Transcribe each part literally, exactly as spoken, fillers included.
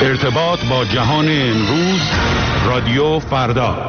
ارتباط با جهان امروز، رادیو فردا.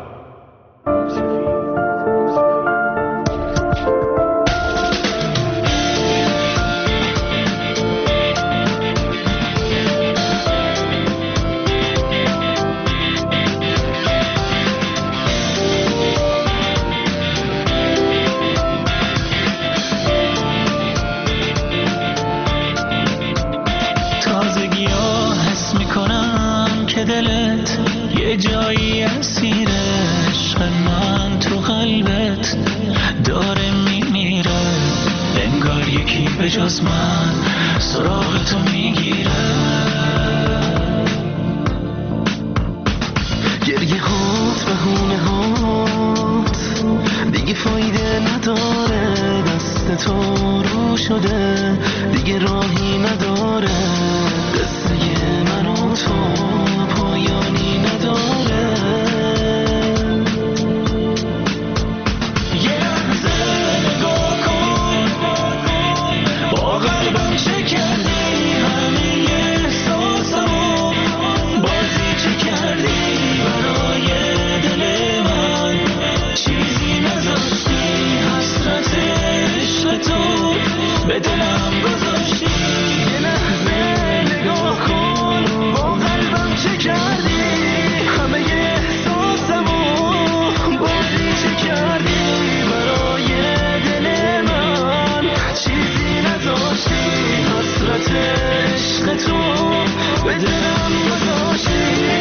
جز من سراغ تو میگیره، گریه هات بهونه هات دیگه فایده نداره، دست تو رو شده دیگه راهی نداره، قصه من و تو پایانی نداره. به دلم گذاشتی یه لحظه نگاه کن، با قلبم چه کردی، همه احساسمو بازی چه کردی، برای دل من چیزی نذاشتی، حسرت عشق تو به دلم گذاشتی.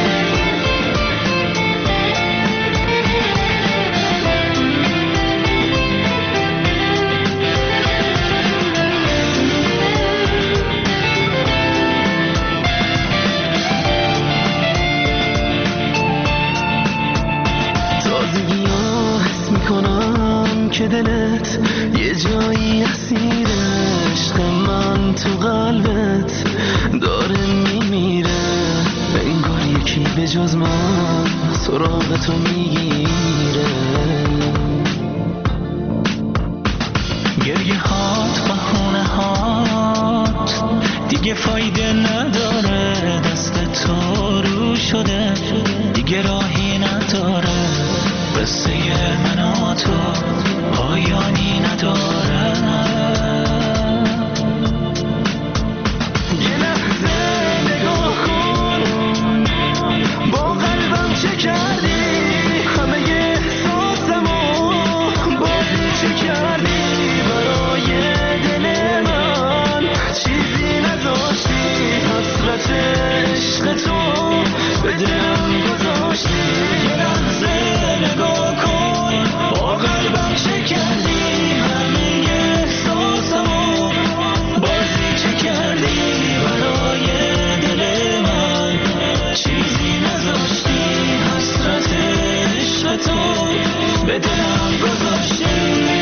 که دلت یه جایی اسیر عشق من تو قلبت داره میمیره، انگار یکی به جز من سراغ تو میگیره، گریه هات بهونه هات دیگه فایده نداره، دست تو رو شده دیگه راهی نداره، قصه من و تو پایانی نداره. یه لحظه نگاه کن، با قلبم چه کردی، همه احساسمو بازی چه کردی، برای دل من چیزی نذاشتی، حسرت عشق تو به دلم گذاشتی. یه لحظه نگاه کن، با قلبم چه کردی، همه احساسمو بازی چه کردی، برای دل من چیزی نذاشتی، حسرت عشق تو به دلم گذاشتی.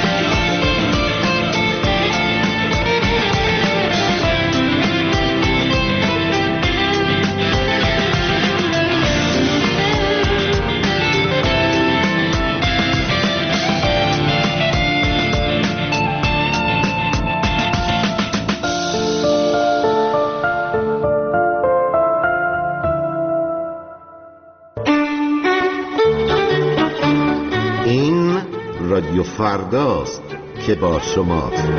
رادیو فرداست که با شماست.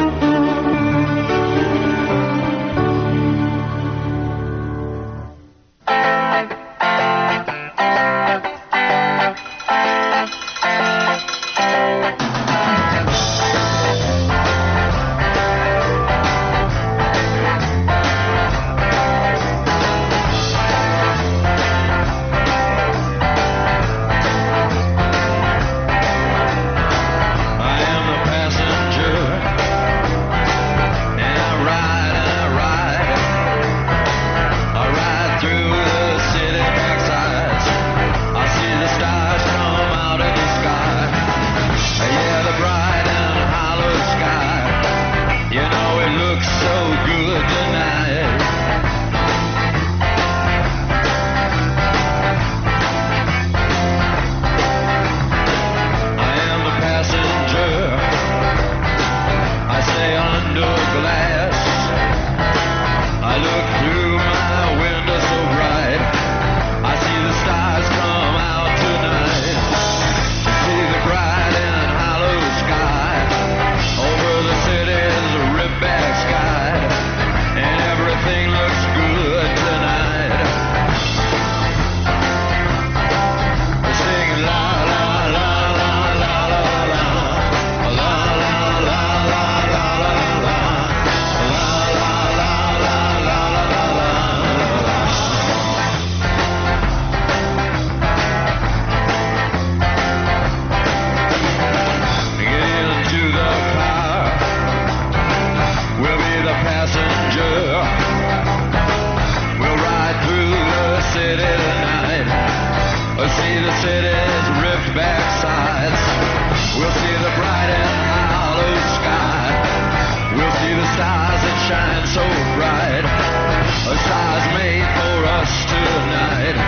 We'll see the bright and hollow sky. We'll see the stars that shine so bright. A stars made for us tonight.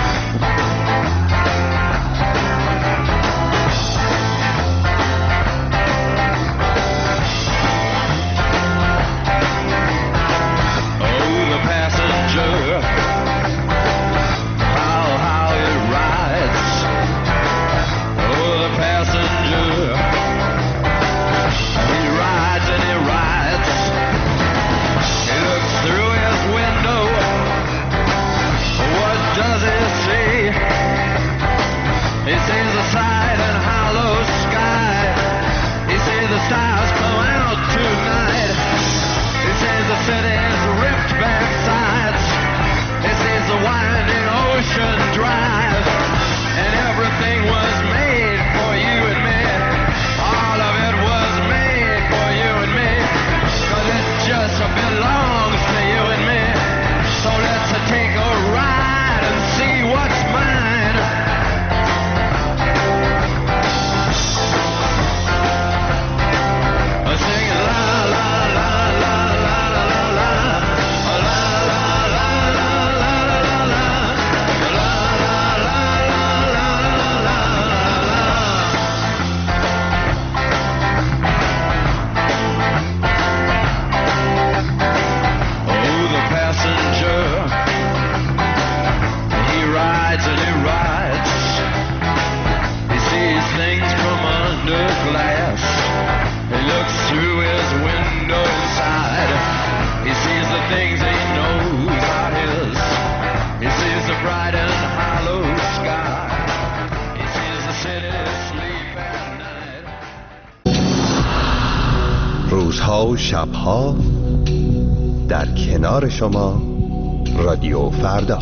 روزها و شبها در کنار شما رادیو فردا.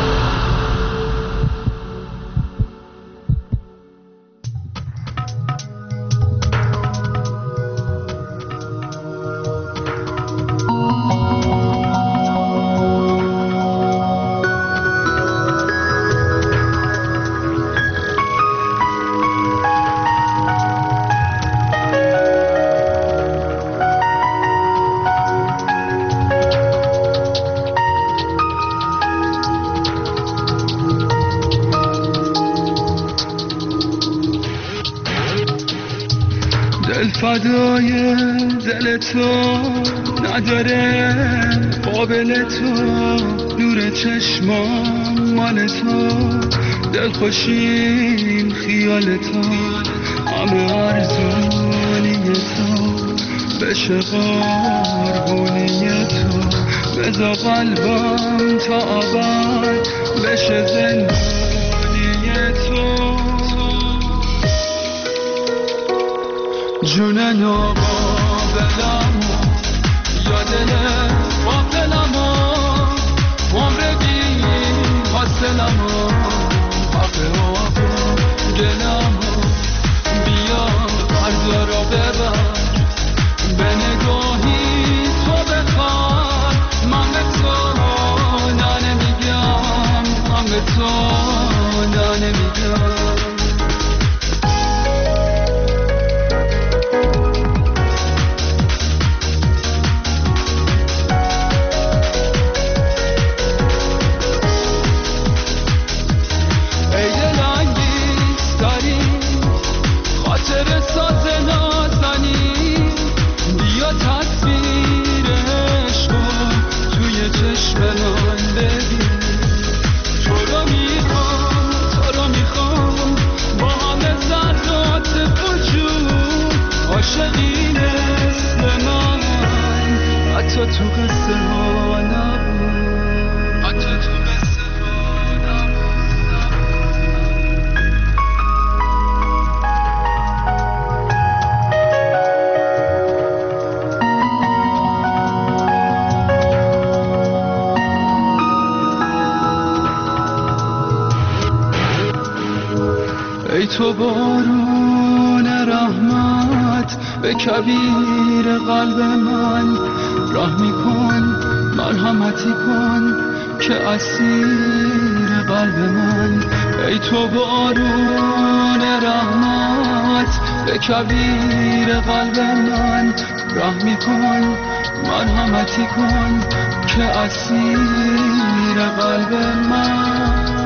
فدای دل تو نداره قابل تو، نور چشمام مال تو، دل خوشیم خیال تو، همه ارزونی تو بشه قربونی تو، بذار قلبم تا ابد بشه زندگی تو. جون ناقابلمو یا دل قابلمو، عمر بی حاصلمو، حق آقا دلمو، بیا فردا را ببر، به نگاهی تو بخواد، من به تو نه نمیگم، من به تو نه نمیگم. تو قصه ها نبود، حتی تو قصه ها نبود. ای تو بارون رحمت به کبیر قلب من، رحمی کن مرحمتی کن که اسیر قلب من. ای تو بارون رحمت به کبیر قلب من رحمی کن مرحمتی کن که اسیر قلب من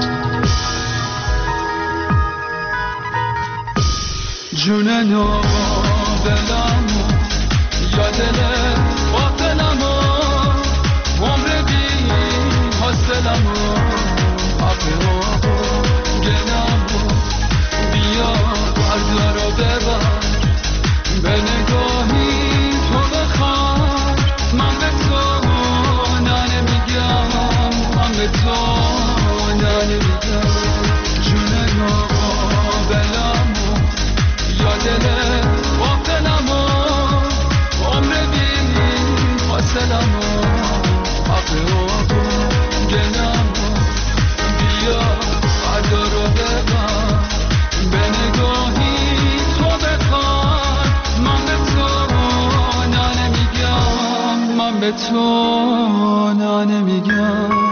جون نابلمو یا دل باطلمو عمر بی حاصلمو عقلمو گلمو بیا بردا رو ببر به نگاهی تو بخواد من به تو نه نمیگم من به تو نه نمیگم جون نابلمو یا دل باطلمو عمر بی حاصلمو عقلمو گلمو بیا فردا رو ببر به نگاهی تو بخواد من به تو نه نمیگم من به تو نه نمیگم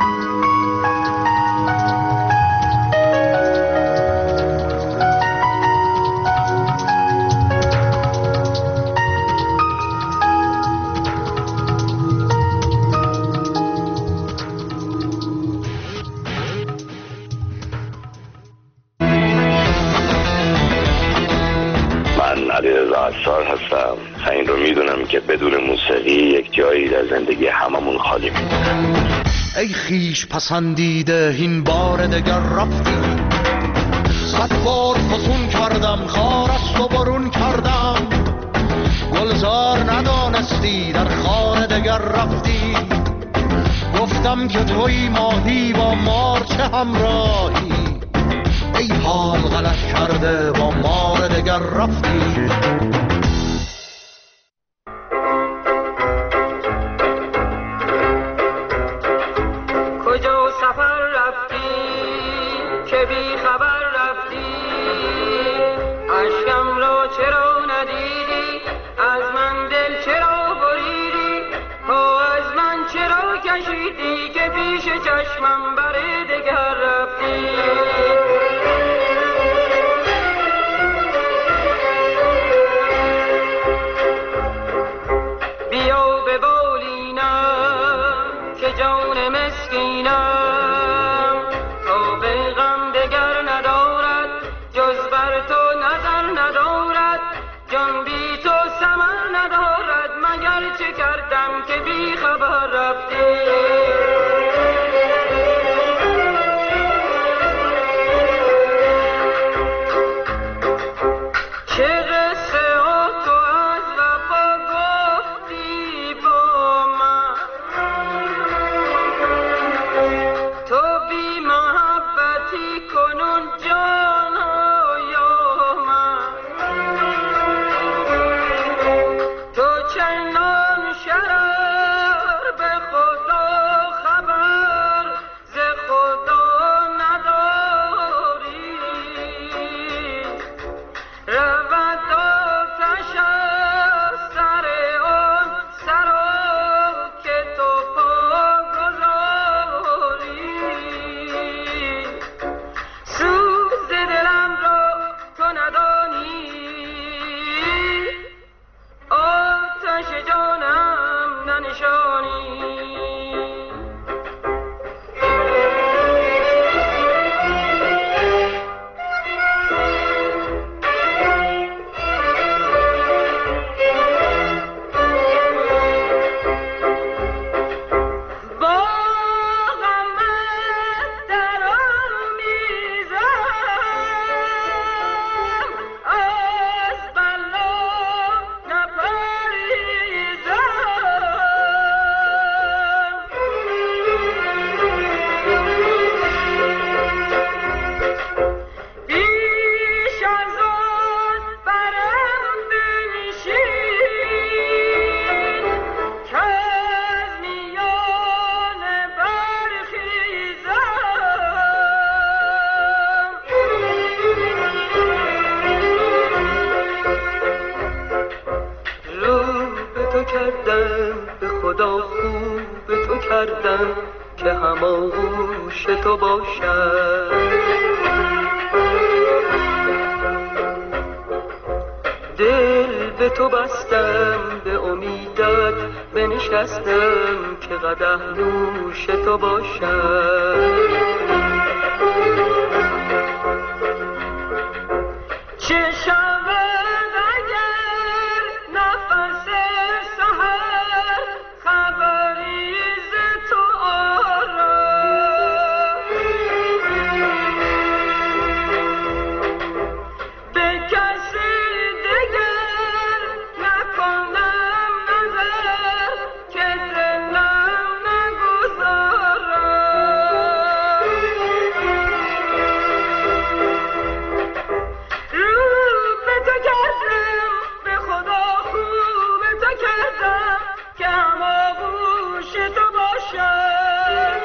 افسار هستم. این رو میدونم که بدون موسیقی یک جایی در زندگی هممون خالی میمونه. ای خیش پسندیده این بار دگر رفتی، صد بار فسون کردم خار است و برون کردم، گلزار ندانستی در خار دگر رفتی، گفتم که توی ماهی با مار چه همراهی، ای حال غلط کرده با مار دگر رفتی. کجا سفر رفتی که بی خبر رفتی، اشکم را چرا ندیدی، از من دل چرا بریدی، پا از من چرا کشیدی که پیش چشمم بر دگر رفتی. بیا به بالینم که جان مسکینم تا به غم دگر ندارد، جز بر تو نظر ندارد، جان بی تو ثمر ندارد، مگر چه کردم که بی خبر رفتی. که هماغوش تو باشد، دل به تو بستم، به امیدت بنشستم که قدح نوش تو باشم. چه شود اگر نفس سحر خبری ز تو آرم، به کسی دگر نکنم نظر که دلم نگذارم. رو به تو کردم، به خدا خوب تو کردم که هماغوش تو باشم.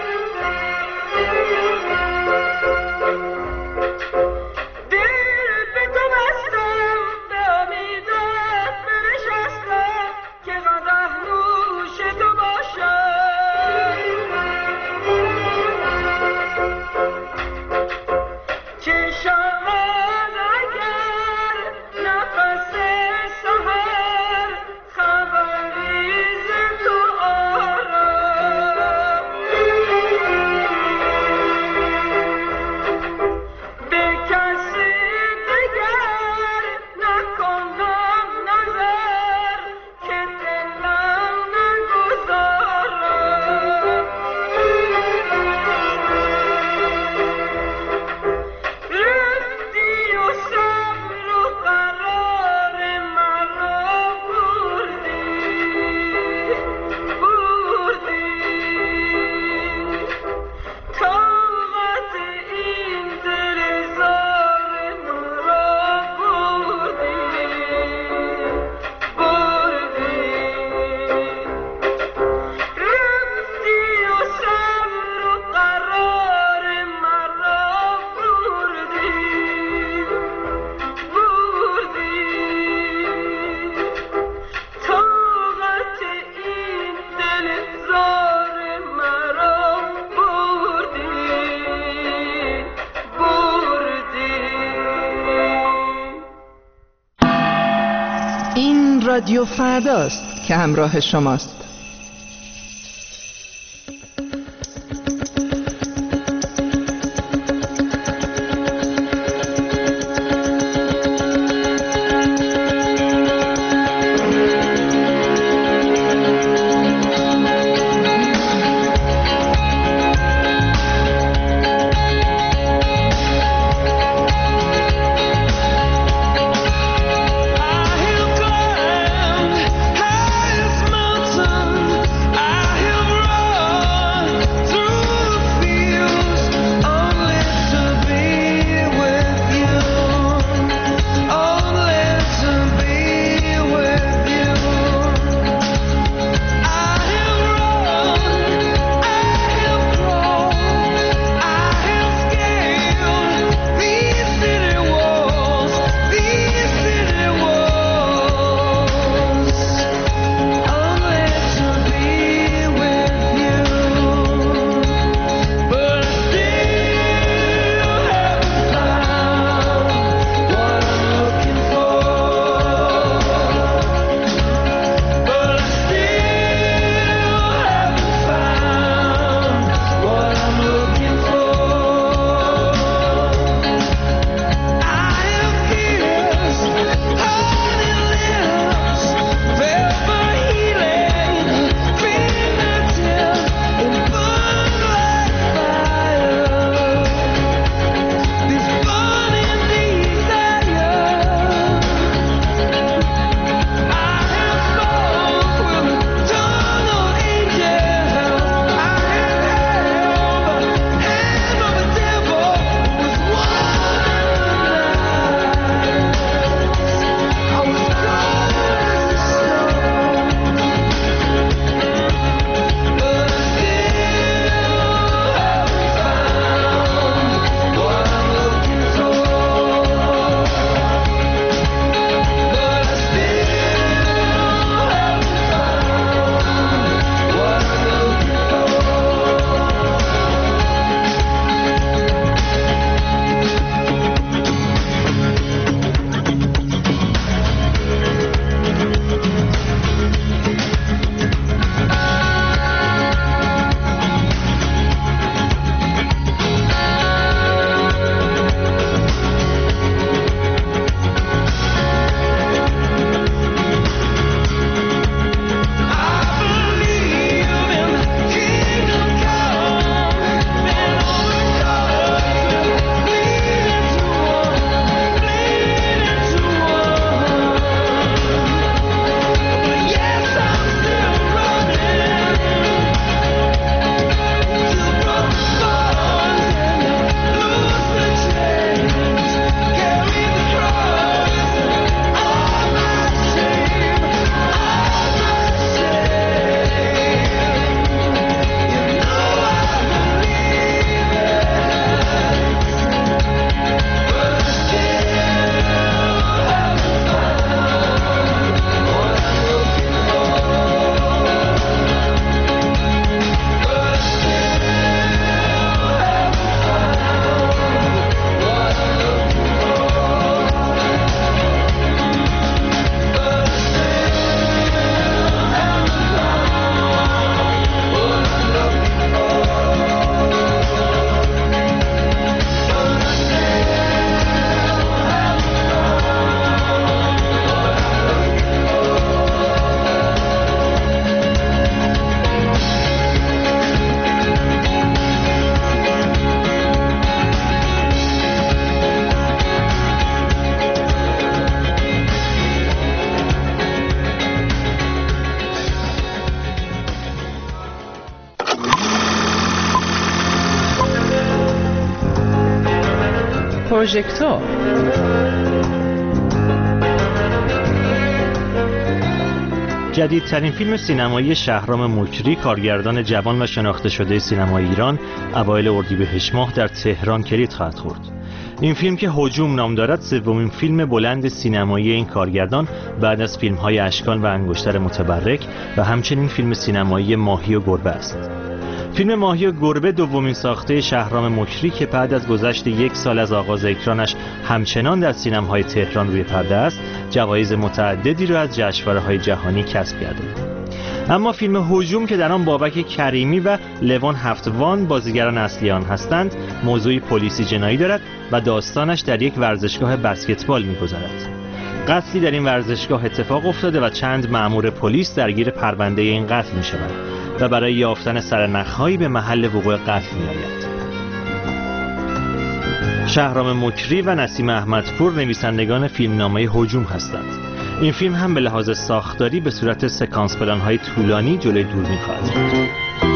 دل به تو بستم، به امیدت بنشستم که قدح نوش تو باشم. چه شود اگر نفس سحر خبری ز تو آرم، به کسی دگر نکنم نظر که دلم نگذارم. رفتی و صبر و قرار مرا بردی، بردی طاقت این دل زار مرا بردی، بردی. رفتی و صبر و قرار مرا بردی، بردی طاقت این دل زار مرا بردی، بردی. این رادیو فرداست که همراه شماست. I have climbed highest mountain پروژکتور. جدیدترین فیلم سینمایی شهرام مکری، کارگردان جوان و شناخته شده سینمای ایران، اوایل اردیبهشت ماه در تهران کلید خواهد خورد. این فیلم که هجوم نام دارد، سومین فیلم بلند سینمایی این کارگردان بعد از فیلم‌های اشکان و انگشتر متبرک و همچنین فیلم سینمایی ماهی و گربه است. فیلم ماهی و گربه دومین ساخته شهرام مکری که بعد از گذشت یک سال از آغاز اکرانش همچنان در سینماهای تهران روی پرده است، جوایز متعددی را از جشنواره‌های جهانی کسب کرده. اما فیلم هجوم که در آن بابک کریمی و لوان هفتوان بازیگران اصلی آن هستند، موضوعی پلیسی جنایی دارد و داستانش در یک ورزشگاه بسکتبال می‌گذرد. قتلی در این ورزشگاه اتفاق افتاده و چند مأمور پلیس درگیر پرونده این قتل می‌شوند و برای یافتن سرنخ‌هایی به محل وقوع قتل می‌آیند. شهرام مکری و نسیم احمدپور نویسندگان فیلمنامه هجوم هستند. این فیلم هم به لحاظ ساختاری به صورت سکانس پلان‌های طولانی جلوی دوربین خواهد بود.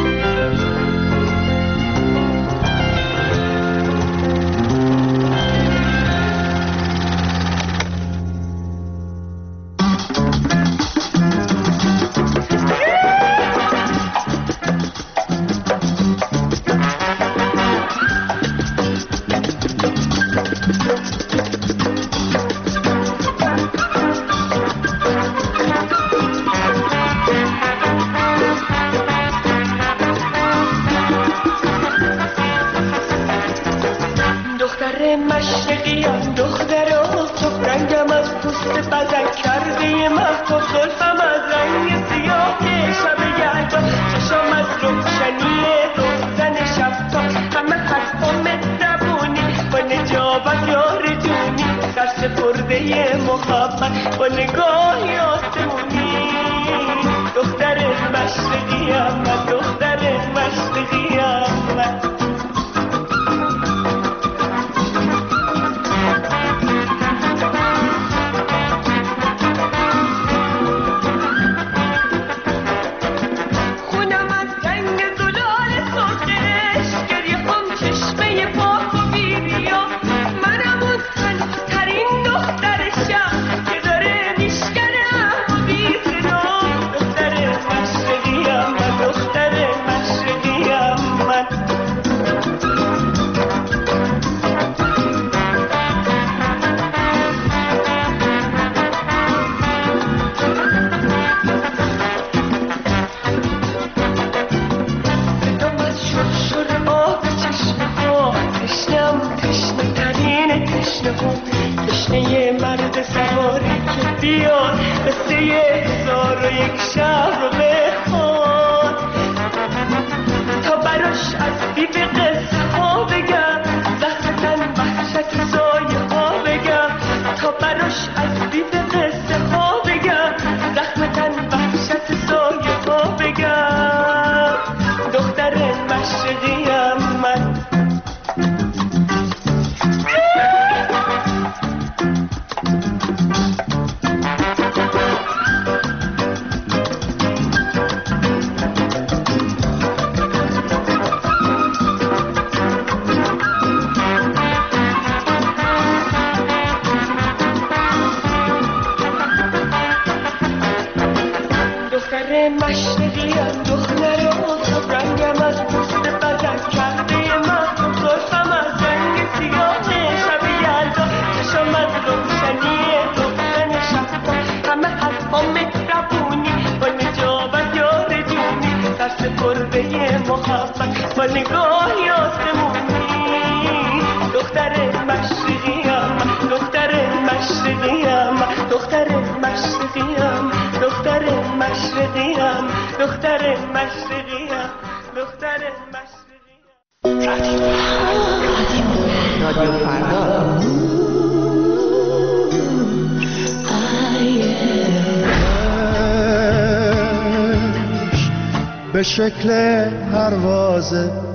به شکل پرواز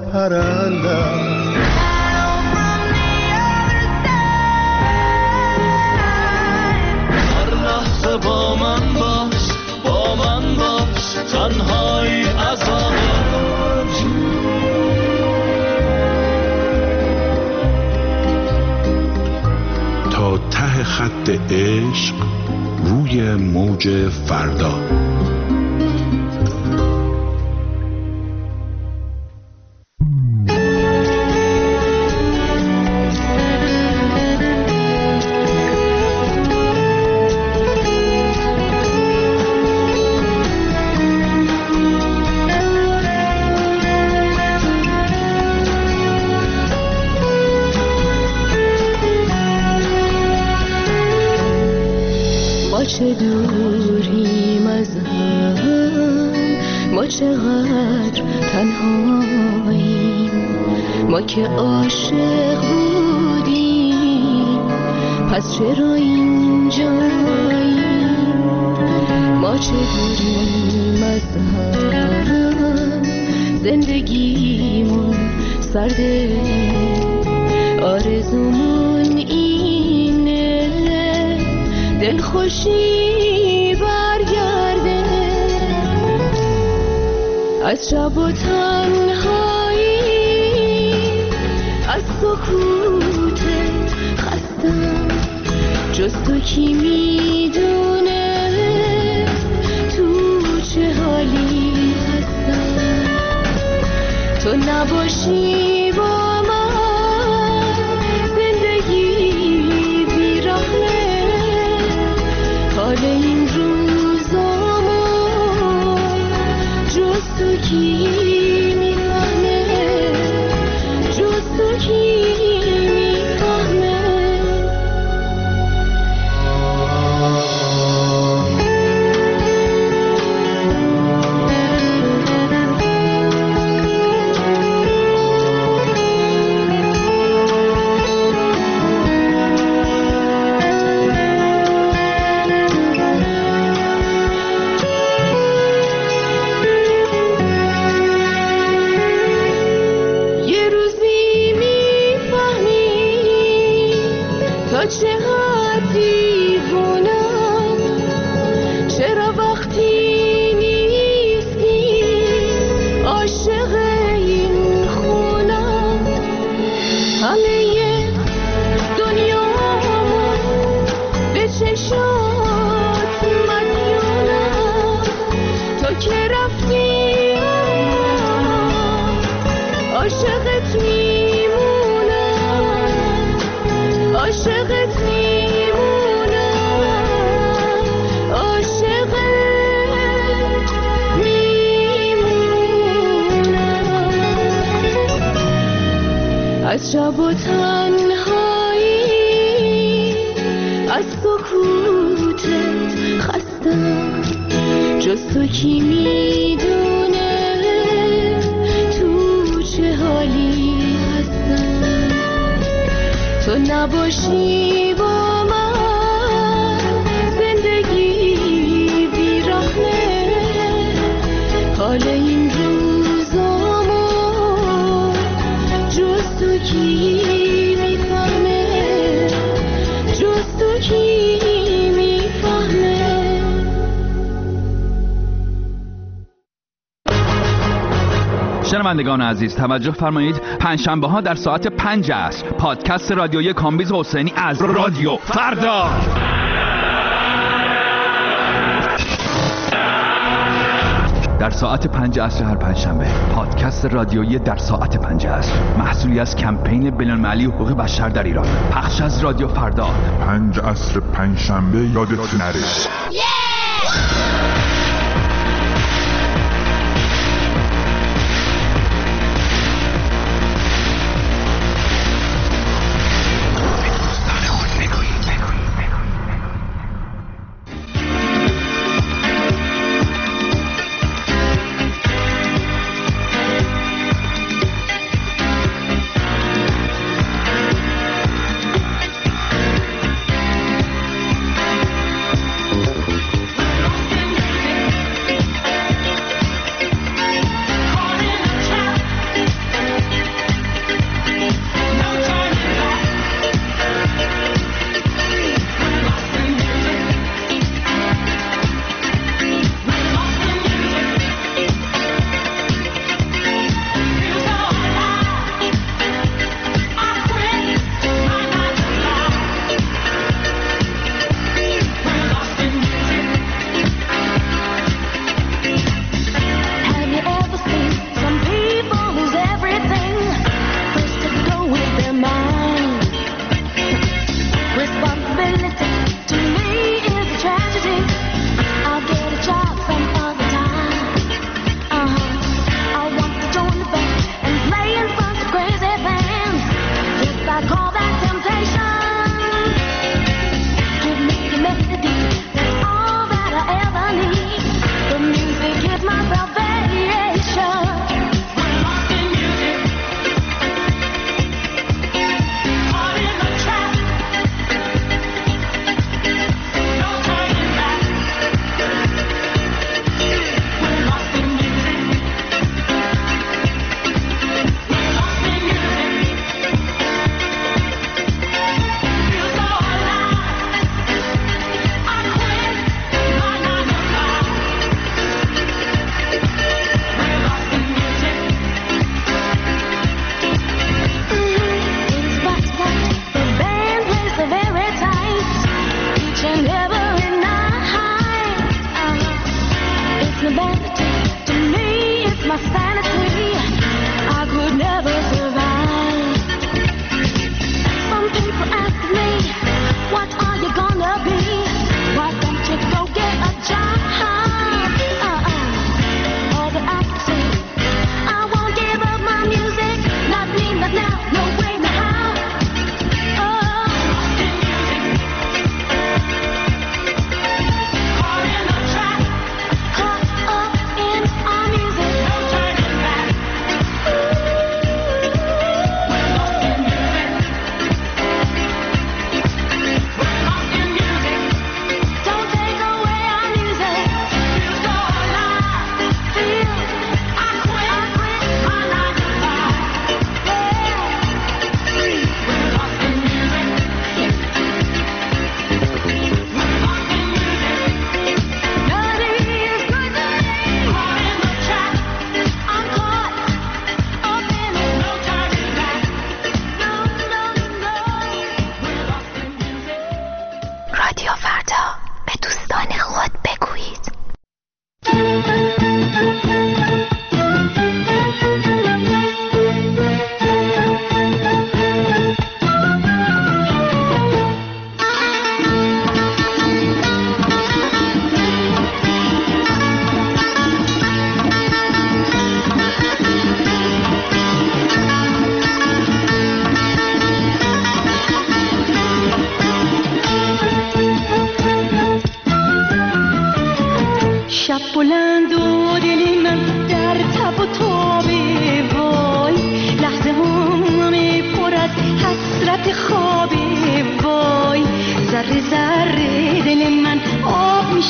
پرندم هر لحظه با من باش، با من باش، تنهایی عذاب خط عشق روی موج فردا. چه دوریم از هم، ما چقدر تنهاییم، ما که عاشق بودیم پس چرا اینجاییم. ما چه دوریم از هم، زندگیمون سرده، آرزومون اینه دل خوشی برگرده. از شب و تنهایی، از سکوتت خستم، جز تو کی میدونه تو چه حالی هستم. تو نباشی با من زندگی بیرحمه، حال این روزامو جز تو کی میفهمه، جز تو کی میفهمه. از شب و تنهایی، از سکوتت خستم، جز تو کی میدونه تو چه حالی هستم. تو نباشی با من زندگی بیرحمه، حال این روزامو جز تو کی میفهمه، جز تو کی میفهمه. شنوندگان عزیز توجه فرمایید، پنجشنبه ها در ساعت پنج عصر پادکست رادیویی کامبیز حسینی از رادیو فردا. در ساعت پنج عصر هر پنجشنبه پادکست رادیویی در ساعت پنج عصر، محصولی از کمپین بین‌المللی حقوق بشر در ایران، پخش از رادیو فردا. پنج عصر پنجشنبه یادت نره.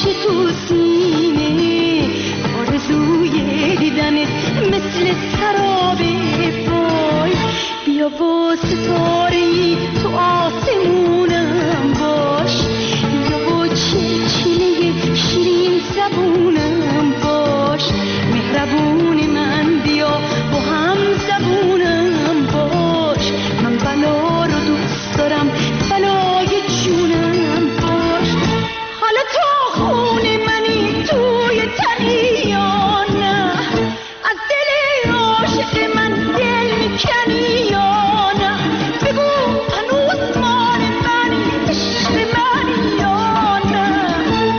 میشه تو سینه، آرزوی دیدنت مثل سرابه وای. بیا با ستاره‌ای تو آسمونم باش، بیا با چلچله شیرین زبونم باش. مهربون من بیا با هم زبونم باش. من بلا رو دوست دارم، بلای جونم باش. حالا تو خون منی توی تنی یا نه، از دل عاشق من دل میکنی یا نه؟ بگو هنوز مال منی، عشق منی یا نه؟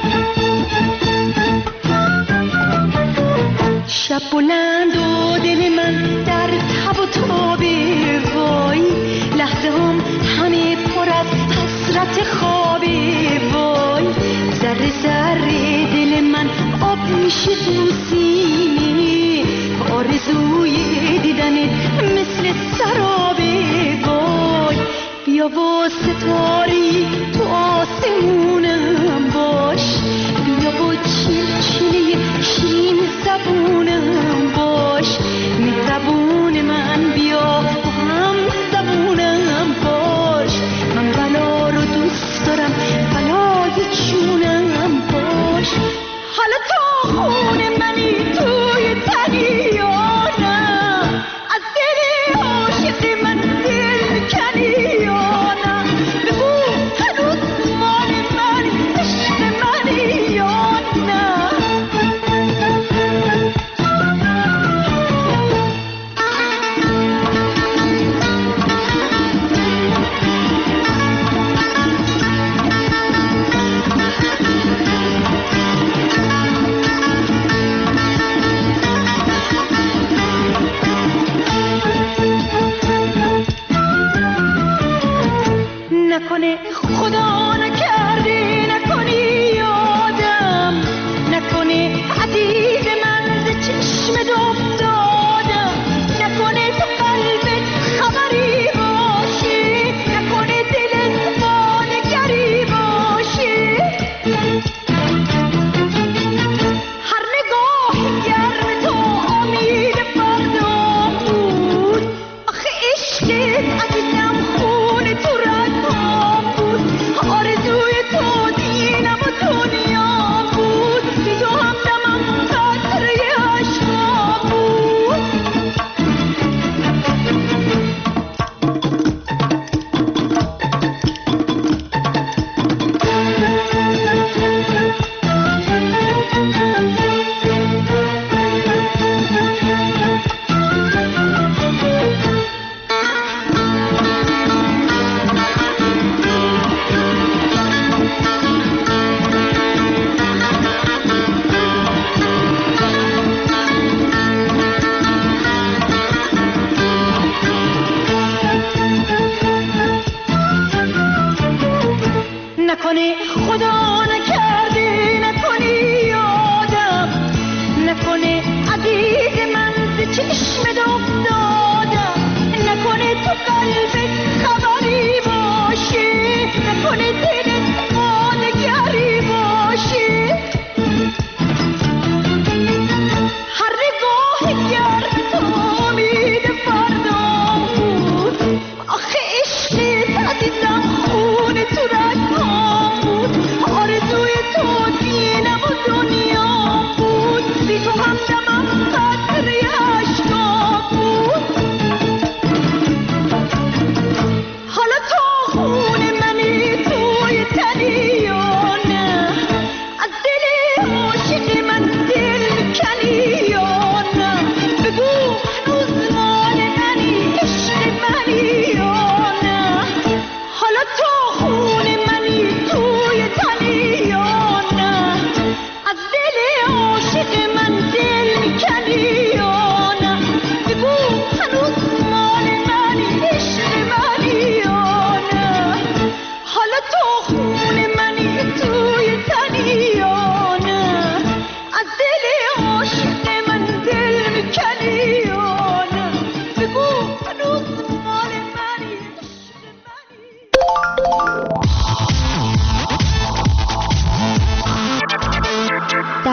شب بلند و دل من در تب و تابه وای. لحظه هم همه پر از حسرت خوابه وای. ذره ذره دل من آب میشه تو سینه، آرزوی دیدنت مثل سرابه وای. بیا با ستاری تو آسمونم باش، بیا با چلچله شیرین زبونم باش. مهربون من بیا با هم زبونم باش. من بلا رو دوست دارم، بلای جونم باش. حالا تو خون منی توی تنی یا نه، از دل عاشق من دل میکنی یا نه؟ بگو هنوز مال منی، عشق منی یا نه؟ نکنه خدا نکرده، نکنی یادم، نکنه عزیز من ز چشمت افتادم، نکنه تو قلبت خبری باشه، نکنه دلت با نگری باشه. هر نگاه گرم تو امید فردا بود، آخه عشقت عزیزم خون تو رد بود.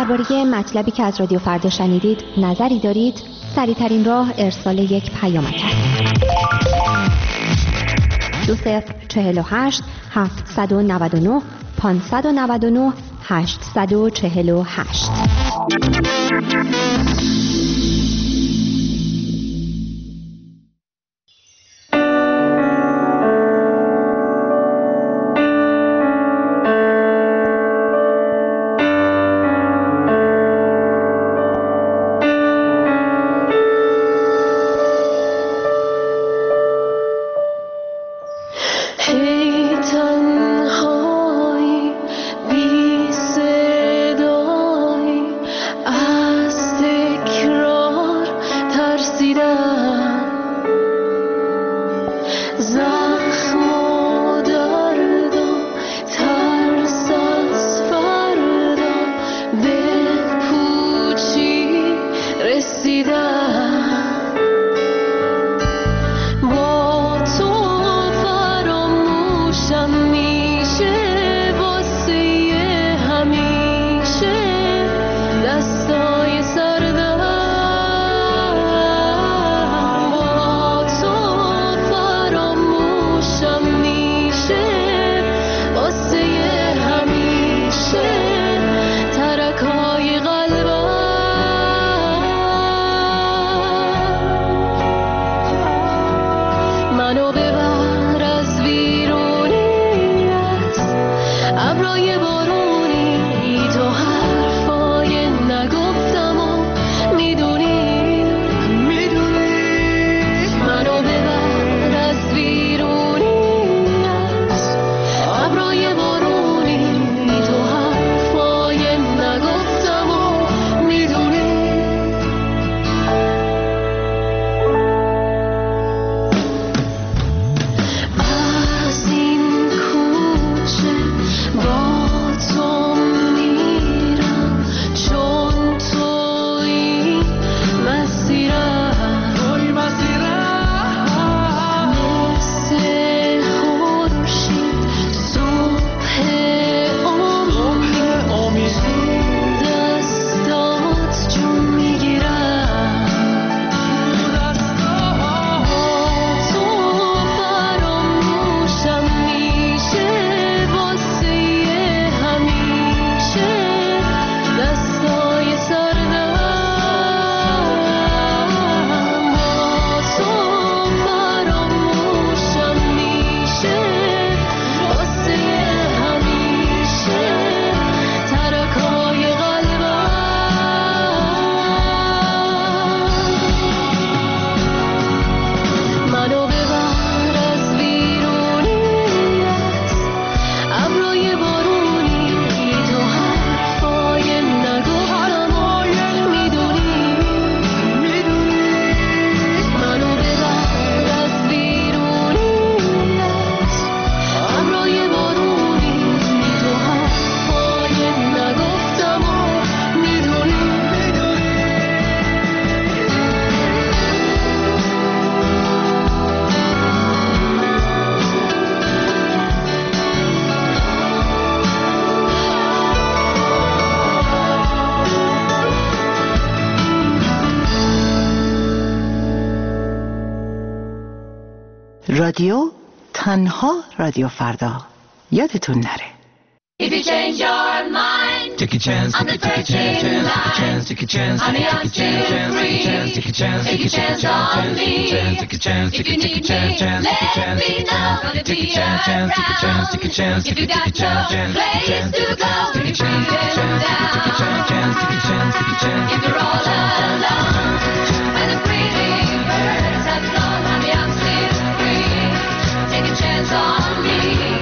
درباره مطلبی که از رادیو فردا شنیدید نظری دارید؟ سریع‌ترین راه ارسال یک پیامک است. دو صفر چهل و هشت هفتصد و نود و نه پانصد و نود و نه هشتصد و چهل و هشت. رادیو تنها رادیو فردا. یادتون نره. If you change your mind, take a chance, on the take a chance, take a chance, take a chance, honey, I'm take a chance, still take a chance, take a chance, Take a chance on me. take a chance, If take you a take a need chance, me, chance, take a let chance, me take a know. chance, Gonna take a be chance, chance, take a chance, take a chance, If take a you got take a chance, no chance, place take a to go, chance, take a chance, take a you chance, take a chance, chance, take a chance, take a chance, If you're all alone, and the pretty birds have flown, honey, I'm still free. Take a chance on me.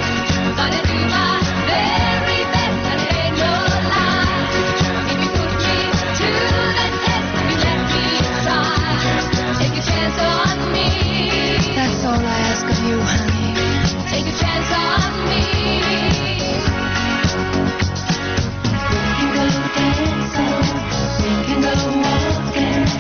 Gonna do my very best and ain't no lie. If you put me to the test, you let me try. Take a chance on me. That's all I ask of you, honey. Take a chance on me. We can go dancing, we can go walking.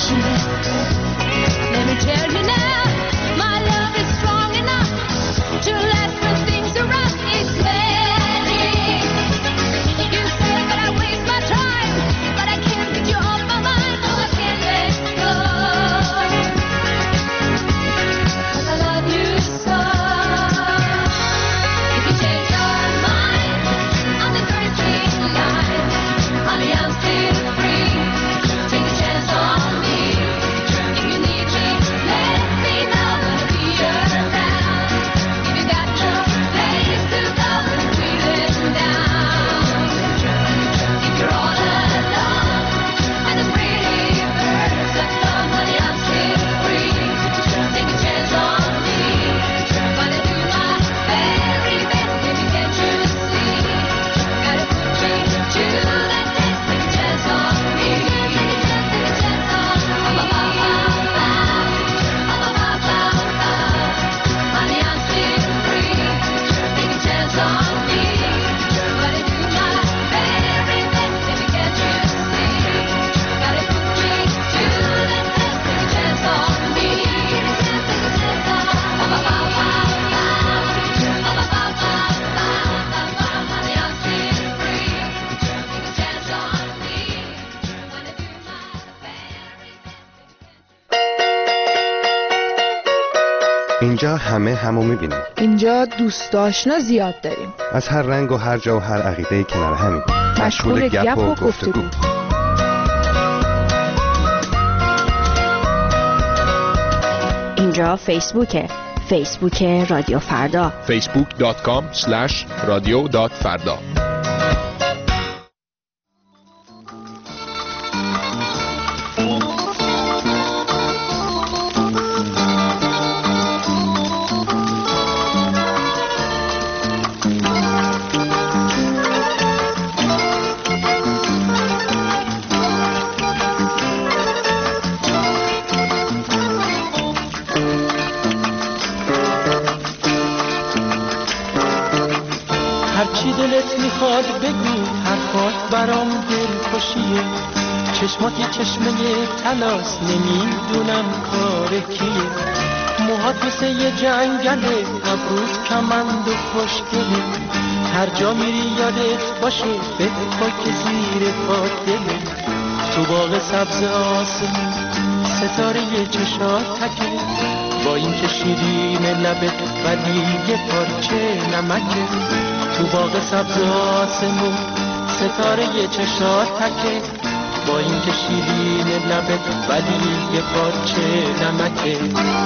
passion. Let me tell you now, my love is strong enough to last when things are rough. It's magic. You say that I waste my time, but I can't get you off my mind. No, I can't let go. 'Cause I love you so. If you change your mind on the thirteenth line, honey, I'm still free. Take a chance on me. If you need me, let me know. Gonna be around. If you got no place to go when you're feeling down. If you're all alone and the pretty birds have flown, honey, I'm still free. Take a chance on me. Gonna do my very best. Baby, can't you see? Gotta put me to that test. Take a chance on me. Take a chance, take a chance on me. Oh, ba, ba, ba, ba. Oh, ba, ba, ba, ba. Honey, I'm still free. Take a chance on me. Gotta do my very best. Baby, can't you see? Gotta put me to that test. Take a chance on me. Take a chance, take a chance on me. Oh, ba, ba, ba, ba. Oh, ba, ba, ba, ba, ba, ba. Honey, I'm still free. Take a chance on me. Gonna do my اینجا همه همو میبینیم. اینجا دوست آشنا زیاد داریم. از هر رنگ و هر جا و هر عقیده کنار همین. مشغول گپ و گفتگو. اینجا فیسبوکه. فیسبوک رادیو فردا. فیسبوک دات کام اسلش رادیو دات فردا. هرچی دلت میخواد بگو، حرفات برام دلخوشیه. چشمات یه چشمه طلاست، نمیدونم کار کیه. موهات مثل یه جنگله، ابروت کمند و خوشگله. هر جا میری یادت باشه، فکر که زیر پات دله. تو باغ سبز آسمون ستاره یه چشات تکه. با این که شیرین لبت ولی یه پارچه نمکه. تو باغ سبز آسمون ستاره یه چشات تکه. با این که شیرین لبت ولی یه پارچه نمکه.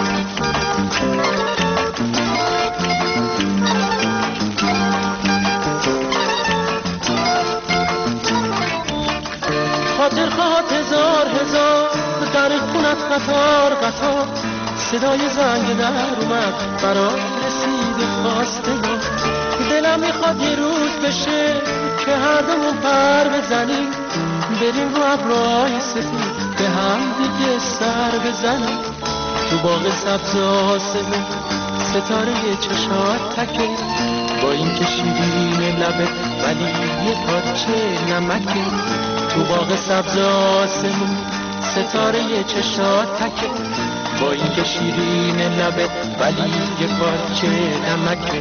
خاطر خواهد هزار هزار در خونت قطار قطار. صدای زنگ در اومد برات رسید خواستگار. دلم میخواد یه روز بشه که هر دومون پر بزنیم. بریم رو ابرهای سفید به هم دیگه سر بزنیم. تو باغ سبز آسمون ستاره چشات تکه. با این که شیرین لبت ولی یه پارچه نمکه. تو باغ سبز آسمون ستاره چشات تکه. با این که شیرین لبت ولی یه پارچه نمکه.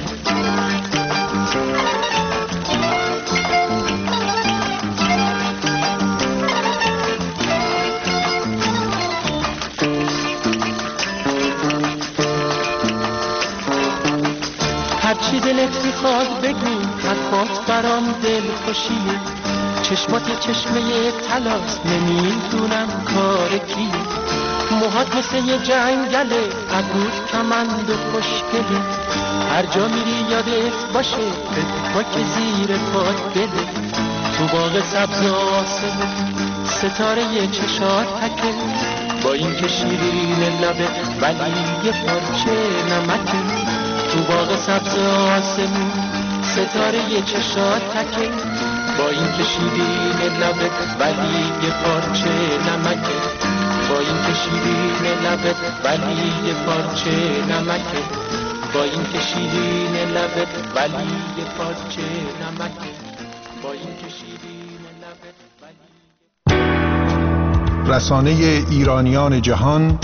هرچی دلت میخواد بگو، حرفات برام دل خوشیه. چشمات یه چشمه طلاست، نمیدونم کار کیه. موهات مثل یه جنگله، ابروت کمند و خوشگله. هر جا میری یادت باشه، فکر که زیر پات دله. تو باغ سبز آسمون ستاره یه چشات تکه. با این که شیرین لبه ولی یه پارچه نمکه. تو باغ سبز آسمون ستاره یه چشات تکه. با این که شیرین لبه ولی یه پارچه نمکه. با این که شیرین لبه ولی یه پارچه نمکه. با این که شیرین لبه ولی یه پارچه نمکه. با این که شیرین لبه ولی رسانه ایرانیان جهان،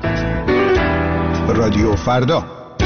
رادیو فردا.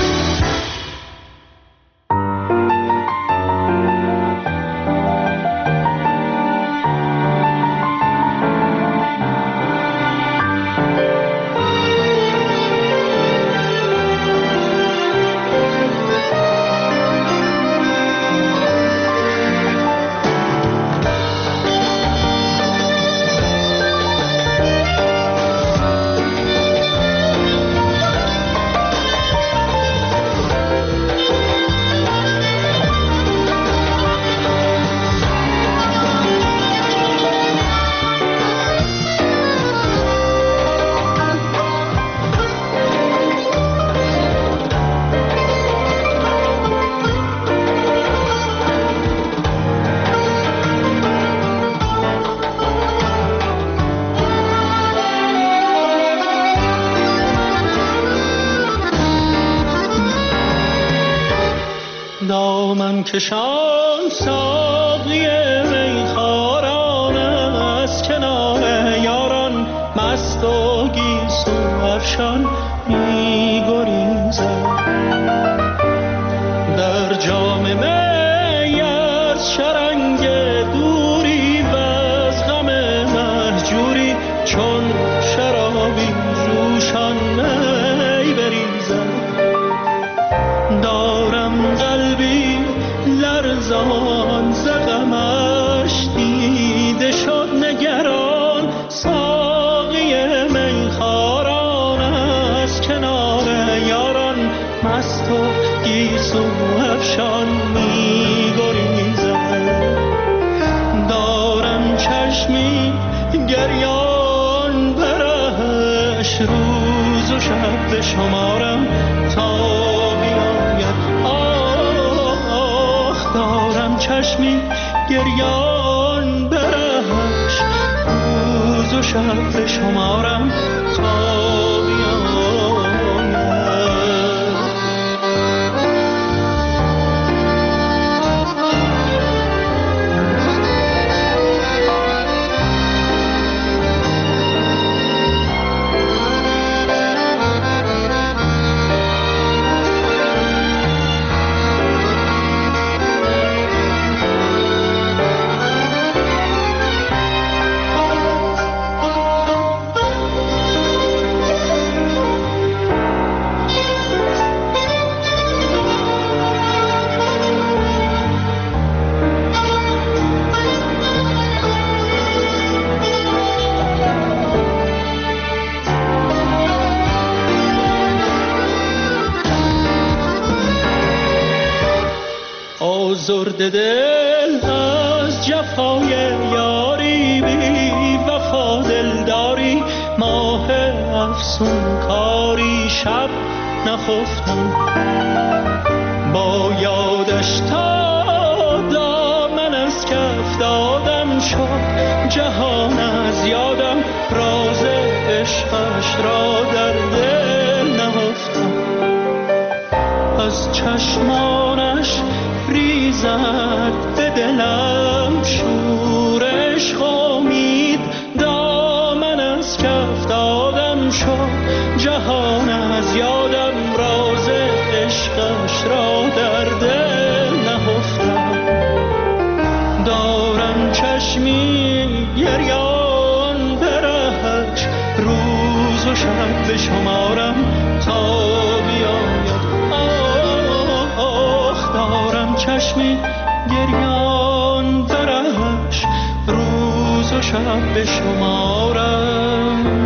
دامن کشان ساقی میخواران از کنار یاران مست و گیسو افشان میگریزد در جام می از شرنگ دوری و از غم مهجوری چون شرابی جوشان می بریزد دارم قلبی لرزان ز غمش دیده شد نگران ساقی میخواران از کنار یاران مست و گیسو افشان میگریزد دارم چشمی گریان برش روز و شب بشمارم تا چشمی گریان برش روز و شب بشمارم تا آزرده دل از جفای یاری بی وفا دلداری ماه افسون کاری شب نخفتم با یادش تا دامن از کف دادم شد جهان از یادم راز عشقش را در دل نهفتم از چشمانش ریزد به دلم شور عشق امید دامن از کف دادم شد جهان از یادم راز عشقش را در دل نهفتم دارم چشمی گریان برهش روز و شب بشمارم تا بیاید آخ دارم چشمی گریان درش روز و شب بشمارم